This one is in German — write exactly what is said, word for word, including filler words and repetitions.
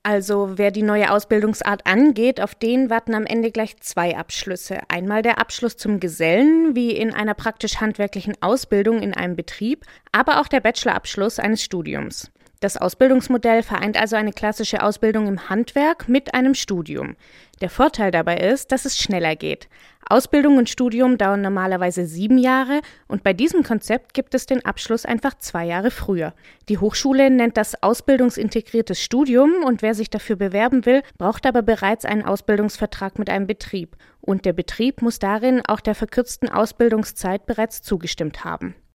Also wer die neue Ausbildungsart angeht, auf den warten am Ende gleich zwei Abschlüsse. Einmal der Abschluss zum Gesellen, wie in einer praktisch-handwerklichen Ausbildung in einem Betrieb, aber auch der Bachelorabschluss eines Studiums. Das Ausbildungsmodell vereint also eine klassische Ausbildung im Handwerk mit einem Studium. Der Vorteil dabei ist, dass es schneller geht. Ausbildung und Studium dauern normalerweise sieben Jahre und bei diesem Konzept gibt es den Abschluss einfach zwei Jahre früher. Die Hochschule nennt das ausbildungsintegriertes Studium und wer sich dafür bewerben will, braucht aber bereits einen Ausbildungsvertrag mit einem Betrieb. Und der Betrieb muss darin auch der verkürzten Ausbildungszeit bereits zugestimmt haben.